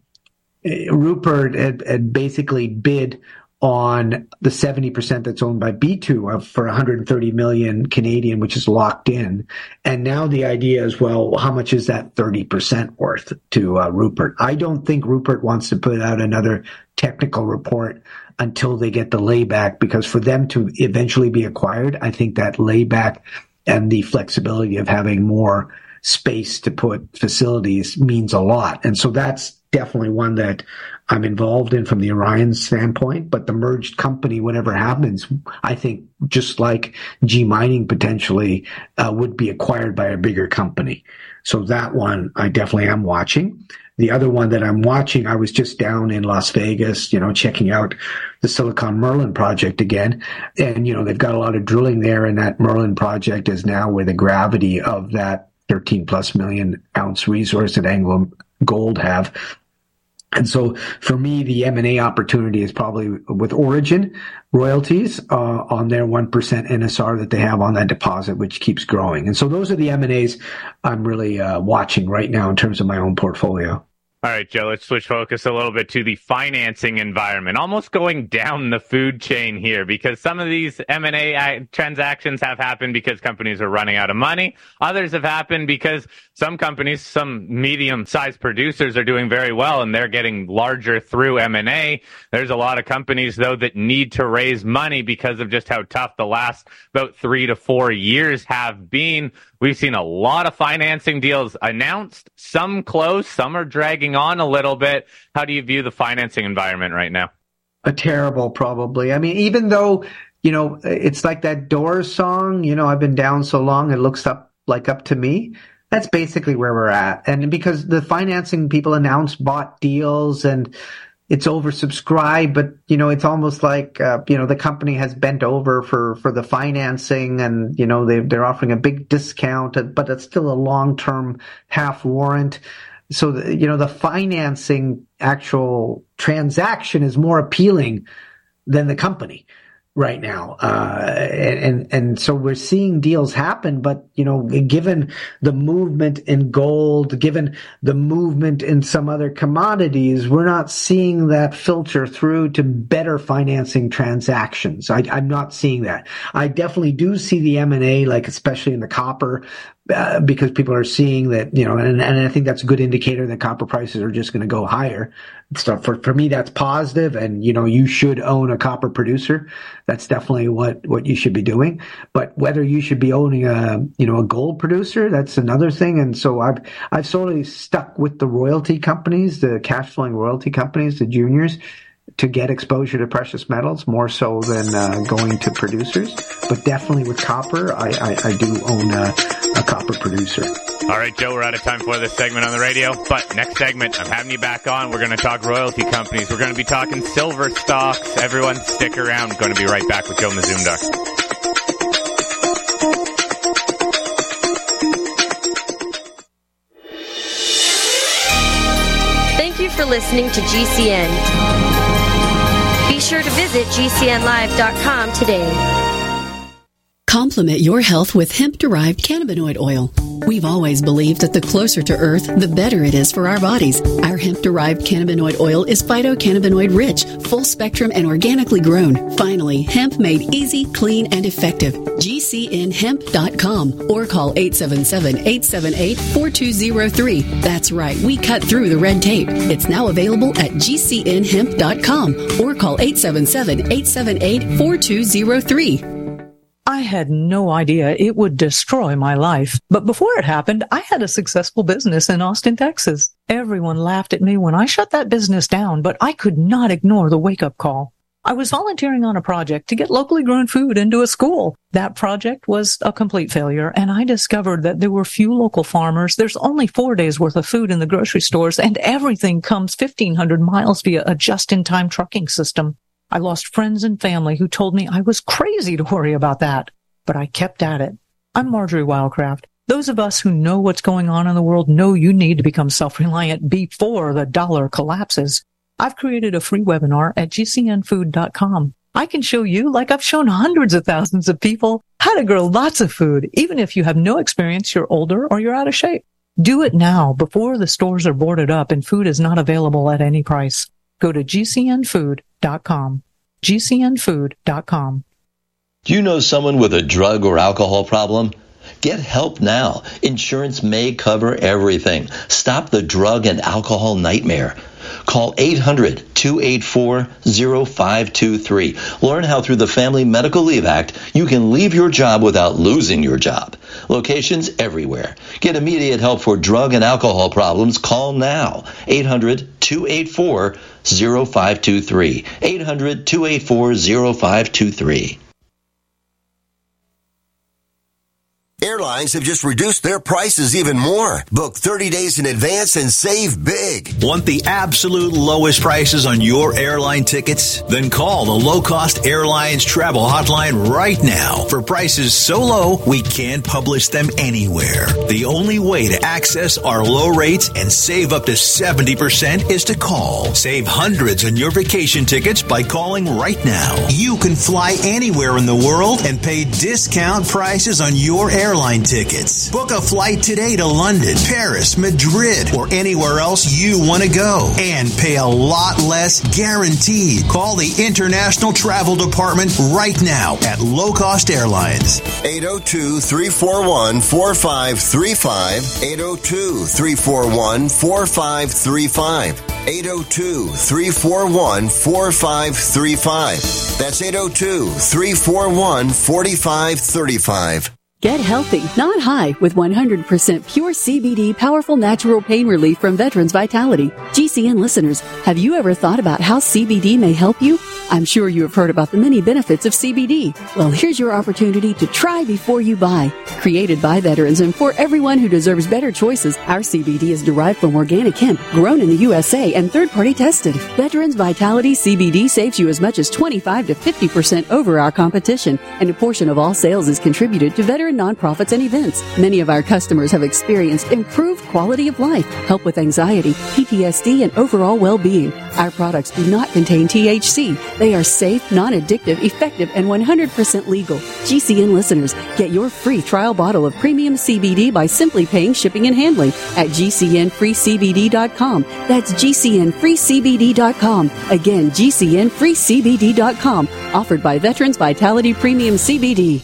Rupert had, had basically bid on the seventy percent that's owned by B two of, for one hundred thirty million Canadian, which is locked in. And now the idea is, well, how much is that thirty percent worth to uh, Rupert? I don't think Rupert wants to put out another technical report until they get the layback, because for them to eventually be acquired, I think that layback and the flexibility of having more space to put facilities means a lot. And so that's definitely one that I'm involved in from the Orion standpoint. But the merged company, whatever happens, I think just like G Mining potentially uh, would be acquired by a bigger company. So that one I definitely am watching. The other one that I'm watching, I was just down in Las Vegas, you know, checking out the Silicon Merlin project again. And, you know, they've got a lot of drilling there, and that Merlin project is now where the gravity of that thirteen plus million ounce resource that Anglo Gold have. And so for me, the M and A opportunity is probably with Origin Royalties uh, on their one percent N S R that they have on that deposit, which keeps growing. And so those are the M and A's I'm really uh, watching right now in terms of my own portfolio. All right, Joe, let's switch focus a little bit to the financing environment, almost going down the food chain here, because some of these M and A transactions have happened because companies are running out of money. Others have happened because some companies, some medium-sized producers are doing very well, and they're getting larger through M and A. There's a lot of companies, though, that need to raise money because of just how tough the last about three to four years have been. We've seen a lot of financing deals announced, some close, some are dragging on a little bit. How do you view the financing environment right now? A terrible, probably. I mean, even though, you know, it's like that Doors song, you know, I've been down so long, it looks up like up to me. That's basically where we're at. And because the financing people announce bought deals and it's oversubscribed, but, you know, it's almost like, uh, you know, the company has bent over for, for the financing and, you know, they, they're offering a big discount, but it's still a long-term half warrant. So, the, you know, the financing actual transaction is more appealing than the company right now. Uh, and, and so we're seeing deals happen, but, you know, given the movement in gold, given the movement in some other commodities, we're not seeing that filter through to better financing transactions. I, I'm not seeing that. I definitely do see the M and A, like especially in the copper, uh, because people are seeing that, you know, and, and I think that's a good indicator that copper prices are just going to go higher. So for, for me, that's positive. And, you know, you should own a copper producer. That's definitely what, what you should be doing. But whether you should be owning a, you know, a gold producer, that's another thing. And so I've, I've sort of stuck with the royalty companies, the cash flowing royalty companies, the juniors, to get exposure to precious metals more so than uh, going to producers. But definitely with copper, I, I, I do own a, a copper producer. All right, Joe, we're out of time for this segment on the radio. But next segment, I'm having you back on. We're going to talk royalty companies. We're going to be talking silver stocks. Everyone stick around. We're going to be right back with Joe Mazumdar. Thank you for listening to G C N. Be sure to visit G C N live dot com today. Complement your health with hemp-derived cannabinoid oil. We've always believed that the closer to Earth, the better it is for our bodies. Our hemp-derived cannabinoid oil is phytocannabinoid rich, full spectrum, and organically grown. Finally, hemp made easy, clean, and effective. G C N hemp dot com or call eight seven seven, eight seven eight, four two zero three. That's right, we cut through the red tape. It's now available at G C N hemp dot com or call eight seven seven, eight seven eight, four two zero three. I had no idea it would destroy my life. But before it happened, I had a successful business in Austin, Texas. Everyone laughed at me when I shut that business down, but I could not ignore the wake-up call. I was volunteering on a project to get locally grown food into a school. That project was a complete failure, and I discovered that there were few local farmers. There's only four days worth of food in the grocery stores, and everything comes fifteen hundred miles via a just-in-time trucking system. I lost friends and family who told me I was crazy to worry about that, but I kept at it. I'm Marjorie Wildcraft. Those of us who know what's going on in the world know you need to become self-reliant before the dollar collapses. I've created a free webinar at G C N food dot com. I can show you, like I've shown hundreds of thousands of people, how to grow lots of food, even if you have no experience, you're older, or you're out of shape. Do it now before the stores are boarded up and food is not available at any price. Go to G C N food dot com. G C N food dot com. Do you know someone with a drug or alcohol problem? Get help now. Insurance may cover everything. Stop the drug and alcohol nightmare. Call eight hundred, two eight four, zero five two three. Learn how through the Family Medical Leave Act you can leave your job without losing your job. Locations everywhere. Get immediate help for drug and alcohol problems. Call now. eight hundred, two eight four, zero five two three. eight hundred, two eight four, zero five two three. Airlines have just reduced their prices even more. Book thirty days in advance and save big. Want the absolute lowest prices on your airline tickets? Then call the Low Cost Airlines Travel Hotline right now for prices so low we can't publish them anywhere. The only way to access our low rates and save up to seventy percent is to call. Save hundreds on your vacation tickets by calling right now. You can fly anywhere in the world and pay discount prices on your airline tickets. Book a flight today to London, Paris, Madrid, or anywhere else you want to go and pay a lot less guaranteed. Call the International Travel Department right now at Low Cost Airlines. eight oh two, three four one, four five three five. eight oh two, three four one, four five three five. eight oh two, three four one, four five three five. That's eight oh two, three four one, four five three five. Get healthy, not high, with one hundred percent pure C B D powerful natural pain relief from Veterans Vitality. G C N listeners, have you ever thought about how C B D may help you? I'm sure you have heard about the many benefits of C B D. Well, here's your opportunity to try before you buy. Created by veterans and for everyone who deserves better choices, our C B D is derived from organic hemp, grown in the U S A and third-party tested. Veterans Vitality C B D saves you as much as twenty-five to fifty percent over our competition, and a portion of all sales is contributed to veteran nonprofits and events. Many of our customers have experienced improved quality of life, help with anxiety, P T S D, and overall well-being. Our products do not contain T H C. They are safe, non-addictive, effective, and one hundred percent legal. G C N listeners, get your free trial bottle of premium C B D by simply paying shipping and handling at G C N free C B D dot com. That's G C N free C B D dot com. Again, G C N free C B D dot com. Offered by Veterans Vitality Premium C B D.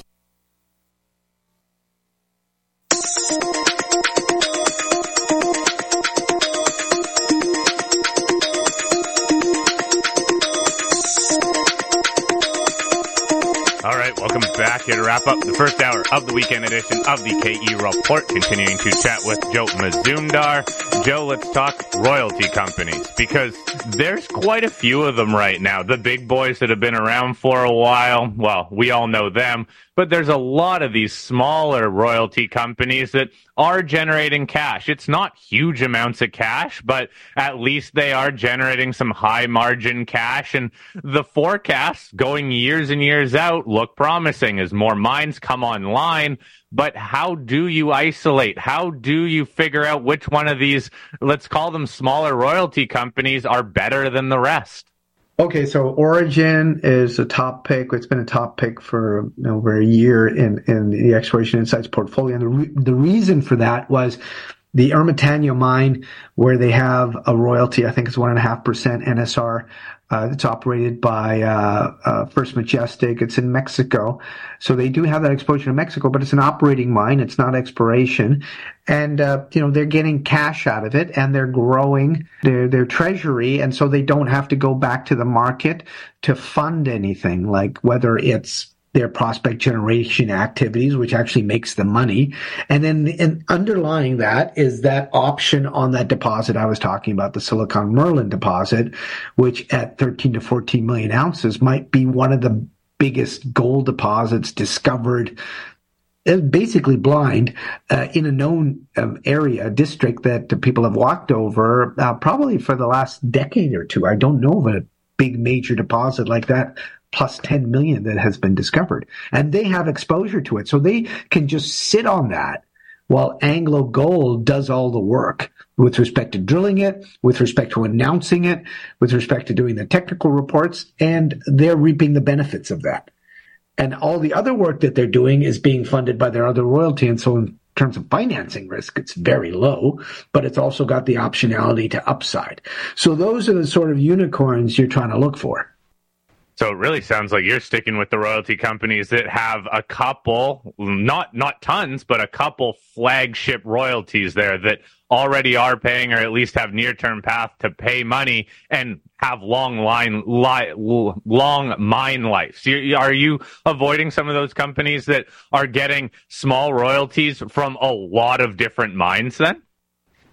All right, welcome back here to wrap up the first hour of the weekend edition of the K E Report. Continuing to chat with Joe Mazumdar. Joe, let's talk royalty companies, because there's quite a few of them right now. The big boys that have been around for a while, well, we all know them, but there's a lot of these smaller royalty companies that are generating cash. It's not huge amounts of cash, but at least they are generating some high margin cash, and the forecasts going years and years out look promising as more mines come online. But how do you isolate? How do you figure out which one of these, let's call them smaller royalty companies, are better than the rest? Okay, so Origin is a top pick. It's been a top pick for over a year in, in the Exploration Insights portfolio. And the, re- the reason for that was the Ermitaño mine, where they have a royalty, I think it's one point five percent N S R. Uh, it's operated by uh, uh, First Majestic. It's in Mexico. So they do have that exposure to Mexico, but it's an operating mine. It's not exploration. And, uh, you know, they're getting cash out of it, and they're growing their, their treasury. And so they don't have to go back to the market to fund anything, like whether it's their prospect generation activities, which actually makes them money. And then and underlying that is that option on that deposit I was talking about, the Silicon Merlin deposit, which at thirteen to fourteen million ounces might be one of the biggest gold deposits discovered, basically blind, uh, in a known um, area, district that people have walked over uh, probably for the last decade or two. I don't know of a big major deposit like that, plus ten million that has been discovered. And they have exposure to it. So they can just sit on that while Anglo Gold does all the work with respect to drilling it, with respect to announcing it, with respect to doing the technical reports, and they're reaping the benefits of that. And all the other work that they're doing is being funded by their other royalty. And so in terms of financing risk, it's very low, but it's also got the optionality to upside. So those are the sort of unicorns you're trying to look for. So it really sounds like you're sticking with the royalty companies that have a couple, not not tons, but a couple flagship royalties there that already are paying, or at least have near-term path to pay money and have long line, li, long mine life. So are you avoiding some of those companies that are getting small royalties from a lot of different mines then?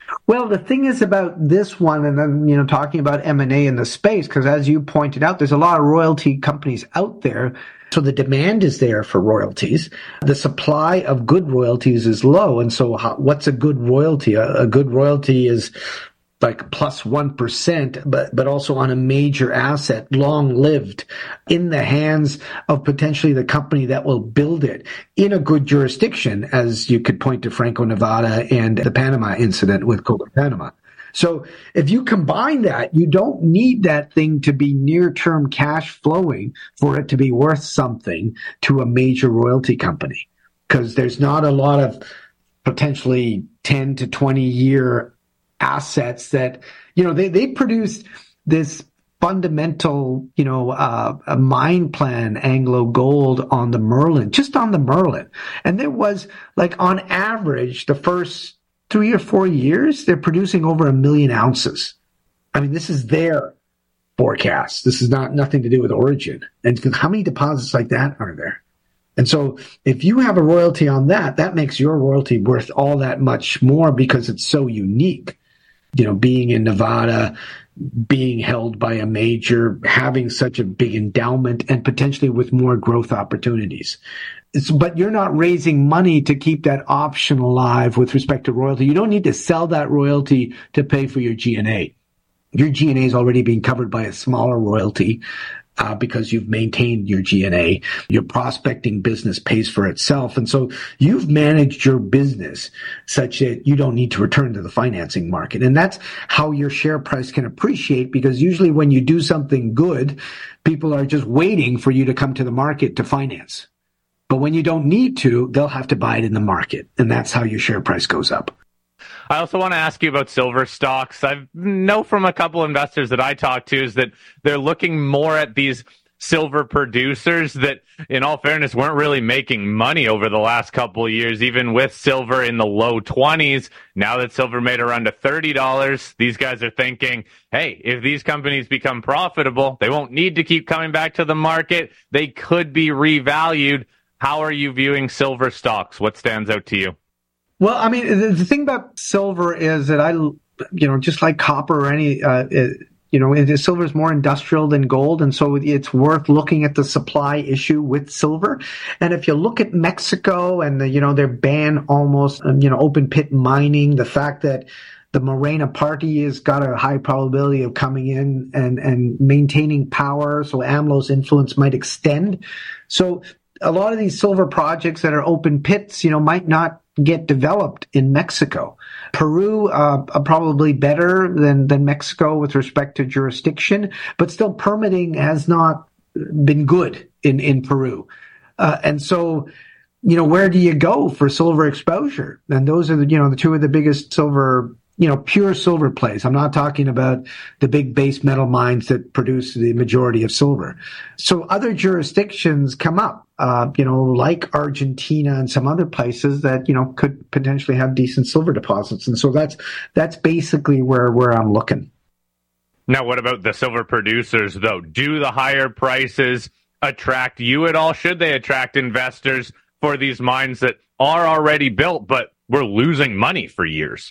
Well, the thing is about this one, and then, you know, talking about M and A in the space, because as you pointed out, there's a lot of royalty companies out there. So the demand is there for royalties. The supply of good royalties is low. And so how, what's a good royalty? A, a good royalty is like plus one percent, but, but also on a major asset, long lived, in the hands of potentially the company that will build it in a good jurisdiction, as you could point to Franco-Nevada and the Panama incident with Cobre Panama. So if you combine that, you don't need that thing to be near-term cash flowing for it to be worth something to a major royalty company, because there's not a lot of potentially ten to twenty year assets that, you know, they, they produce this fundamental, you know, uh, a mine plan, Anglo Gold, on the Merlin, just on the Merlin. And there was, like, on average, the first three or four years, they're producing over a million ounces. I mean, this is their forecast. This is not nothing to do with Origin. And how many deposits like that are there? And so if you have a royalty on that, that makes your royalty worth all that much more because it's so unique. You know, being in Nevada, being held by a major, having such a big endowment, and potentially with more growth opportunities. It's, but you're not raising money to keep that option alive with respect to royalty. You don't need to sell that royalty to pay for your G and A. Your G and A is already being covered by a smaller royalty uh, because you've maintained your G and A. Your prospecting business pays for itself. And so you've managed your business such that you don't need to return to the financing market. And that's how your share price can appreciate, because usually when you do something good, people are just waiting for you to come to the market to finance. But when you don't need to, they'll have to buy it in the market. And that's how your share price goes up. I also want to ask you about silver stocks. I know from a couple investors that I talked to is that they're looking more at these silver producers that, in all fairness, weren't really making money over the last couple of years, even with silver in the low twenties. Now that silver made around to thirty dollars, these guys are thinking, hey, if these companies become profitable, they won't need to keep coming back to the market. They could be revalued. How are you viewing silver stocks? What stands out to you? Well, I mean, the, the thing about silver is that I, you know, just like copper or any, uh, it, you know, it, silver is more industrial than gold. And so it's worth looking at the supply issue with silver. And if you look at Mexico and, the, you know, their ban almost, um, you know, open pit mining, the fact that the Morena party has got a high probability of coming in and, and maintaining power. So AMLO's influence might extend. So a lot of these silver projects that are open pits, you know, might not get developed in Mexico. Peru, uh, probably better than, than Mexico with respect to jurisdiction, but still permitting has not been good in, in Peru. Uh, and so, you know, where do you go for silver exposure? And those are the, you know, the two of the biggest silver, you know, pure silver plays. I'm not talking about the big base metal mines that produce the majority of silver. So other jurisdictions come up. Uh, you know, like Argentina and some other places that, you know, could potentially have decent silver deposits. And so that's that's basically where, where I'm looking. Now, what about the silver producers, though? Do the higher prices attract you at all? Should they attract investors for these mines that are already built, but we're losing money for years?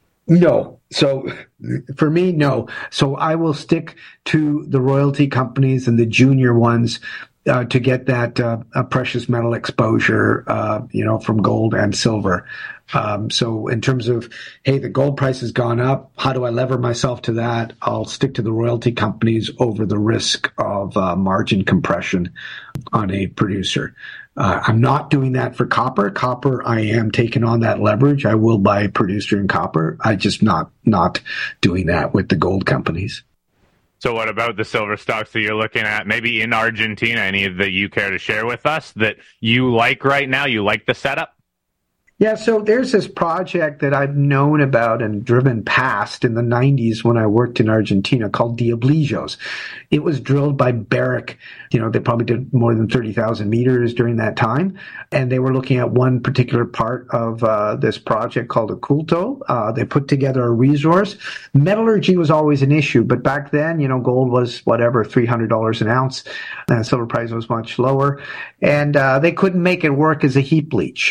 No. So for me, no. So I will stick to the royalty companies and the junior ones Uh, to get that uh, uh, precious metal exposure, uh, you know, from gold and silver. Um, so in terms of, hey, the gold price has gone up, how do I lever myself to that? I'll stick to the royalty companies over the risk of uh, margin compression on a producer. Uh, I'm not doing that for copper. Copper, I am taking on that leverage. I will buy a producer in copper. I just not not doing that with the gold companies. So what about the silver stocks that you're looking at, maybe in Argentina, any that you care to share with us that you like right now? You like the setup? Yeah, so there's this project that I've known about and driven past in the nineties when I worked in Argentina called Diablillos. It was drilled by Barrick. You know, they probably did more than thirty thousand meters during that time. And they were looking at one particular part of uh, this project called Oculto. Uh, they put together a resource. Metallurgy was always an issue, but back then, you know, gold was whatever, three hundred dollars an ounce. And silver price was much lower. And uh, they couldn't make it work as a heap leach.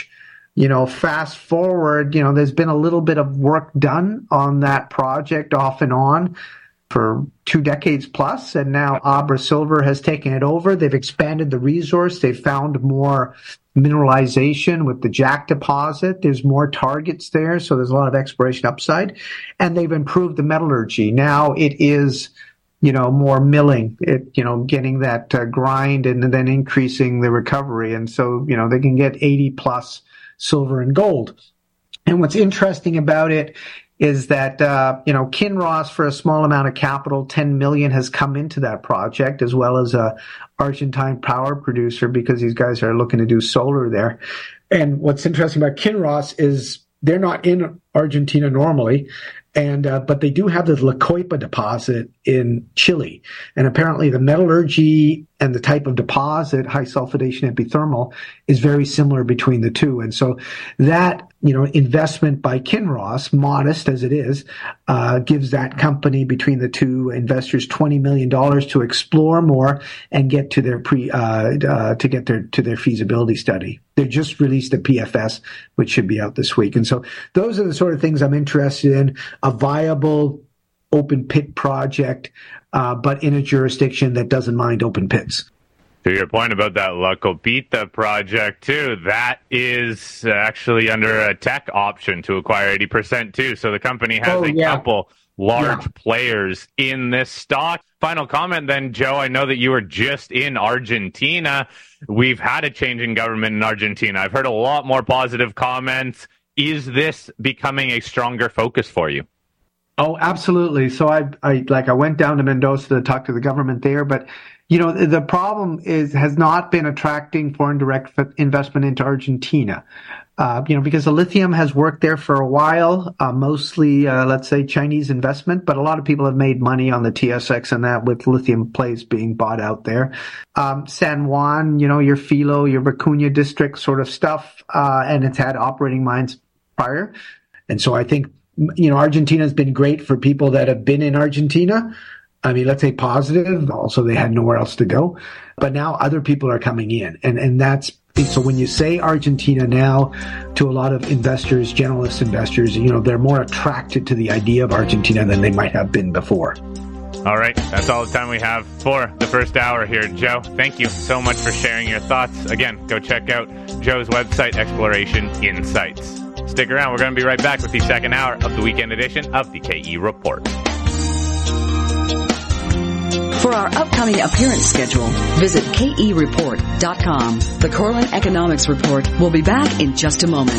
You know, fast forward, you know, there's been a little bit of work done on that project off and on for two decades plus, and now Abra Silver has taken it over. They've expanded the resource. They've found more mineralization with the Jack deposit. There's more targets there, so there's a lot of exploration upside. And they've improved the metallurgy. Now it is, you know, more milling, it, you know, getting that uh, grind and then increasing the recovery. And so, you know, they can get eighty plus silver and gold. And what's interesting about it is that, uh, you know, Kinross, for a small amount of capital, ten million has come into that project, as well as a Argentine power producer, because these guys are looking to do solar there. And what's interesting about Kinross is they're not in Argentina normally, and uh, but they do have the La Coipa deposit in Chile. And apparently the metallurgy and the type of deposit, high sulfidation epithermal, is very similar between the two. And so that, you know, investment by Kinross, modest as it is, uh, gives that company, between the two investors, twenty million dollars to explore more and get to their pre, uh, uh, to get their, to their feasibility study. They just released a P F S, which should be out this week. And so those are the sort of things I'm interested in. A viable open pit project, uh, but in a jurisdiction that doesn't mind open pits. To your point about that La Copita project, too, that is actually under a tech option to acquire eighty percent, too. So the company has oh, a yeah. couple large yeah. players in this stock. Final comment then, Joe. I know that you were just in Argentina. We've had a change in government in Argentina. I've heard a lot more positive comments. Is this becoming a stronger focus for you? Oh, absolutely. So I, I like I went down to Mendoza to talk to the government there, but you know the problem is has not been attracting foreign direct investment into Argentina. Uh, you know because the lithium has worked there for a while, uh, mostly uh, let's say Chinese investment, but a lot of people have made money on the T S X and that with lithium plays being bought out there. Um, San Juan, you know your Filo, your Vicuña district sort of stuff, uh, and it's had operating mines prior, and so I think. You know, Argentina has been great for people that have been in Argentina. I mean, let's say positive. Also, they had nowhere else to go. But now other people are coming in. And, and that's so when you say Argentina now to a lot of investors, generalist investors, you know, they're more attracted to the idea of Argentina than they might have been before. All right. That's all the time we have for the first hour here. Joe, thank you so much for sharing your thoughts. Again, go check out Joe's website, Exploration Insights. Stick around. We're going to be right back with the second hour of the weekend edition of the K E Report. For our upcoming appearance schedule, visit K E report dot com. The Corlin Economics Report will be back in just a moment.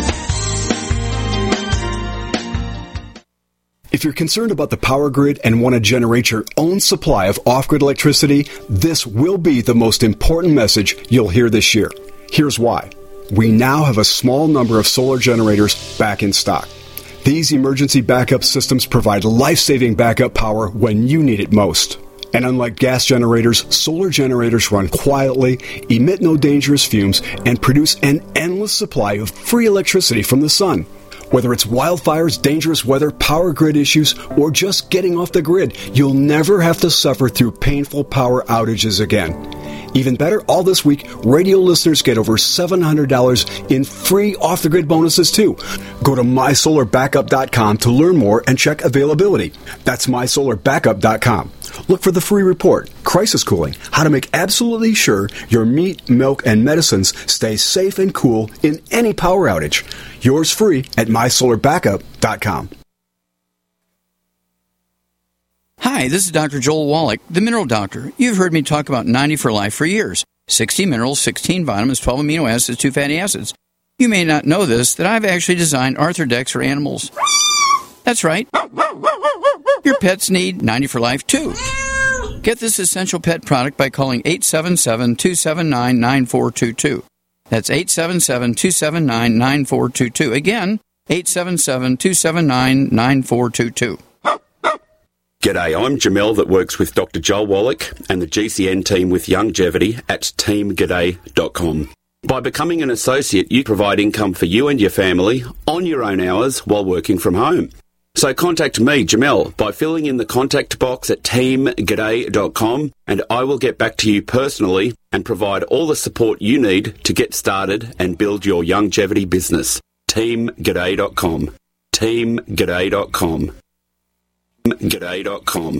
If you're concerned about the power grid and want to generate your own supply of off-grid electricity, this will be the most important message you'll hear this year. Here's why. We now have a small number of solar generators back in stock. These emergency backup systems provide life-saving backup power when you need it most. And unlike gas generators, solar generators run quietly, emit no dangerous fumes, and produce an endless supply of free electricity from the sun. Whether it's wildfires, dangerous weather, power grid issues, or just getting off the grid, you'll never have to suffer through painful power outages again. Even better, all this week, radio listeners get over seven hundred dollars in free off-the-grid bonuses, too. Go to my solar backup dot com to learn more and check availability. That's my solar backup dot com. Look for the free report, Crisis Cooling, how to make absolutely sure your meat, milk, and medicines stay safe and cool in any power outage. Yours free at my solar backup dot com. Hi, this is Doctor Joel Wallach, the Mineral Doctor. You've heard me talk about ninety for Life for years. sixty minerals, sixteen vitamins, twelve amino acids, two fatty acids. You may not know this, that I've actually designed Arthrodex for animals. That's right. Your pets need ninety for Life, too. Get this essential pet product by calling eight seven seven, two seven nine, nine four two two. That's eight seven seven, two seven nine, nine four two two. Again, eight seven seven, two seven nine, nine four two two. G'day, I'm Jamel that works with Doctor Joel Wallach and the G C N team with Longevity at team g'day dot com. By becoming an associate, you provide income for you and your family on your own hours while working from home. So contact me, Jamel, by filling in the contact box at team g'day dot com, and I will get back to you personally and provide all the support you need to get started and build your longevity business. team g'day dot com. team g'day dot com. g'day dot com.